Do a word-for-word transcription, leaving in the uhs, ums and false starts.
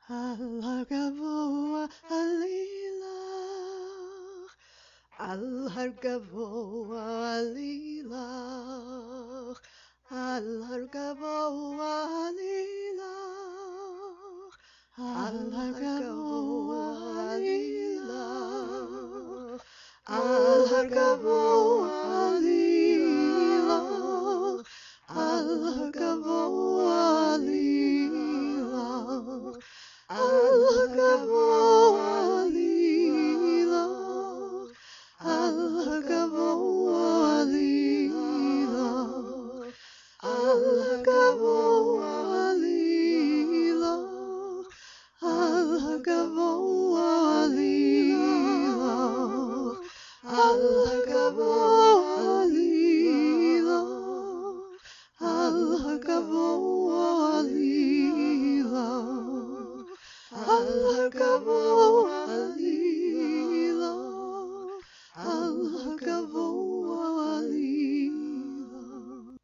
על הגבוה עלילה, על הר גבוה עלילה, על הר גבוה עלילה, על הר גבוה עלילה, על הר גבוה עלילה, על הר גבוה עלילה, על הגבוה עלילה, על הגבוה עלילה, על הגבוה עלילה, על הגבוה עלילה, על הגבוה עלילה, על הגבוה עלילה, על הגבוה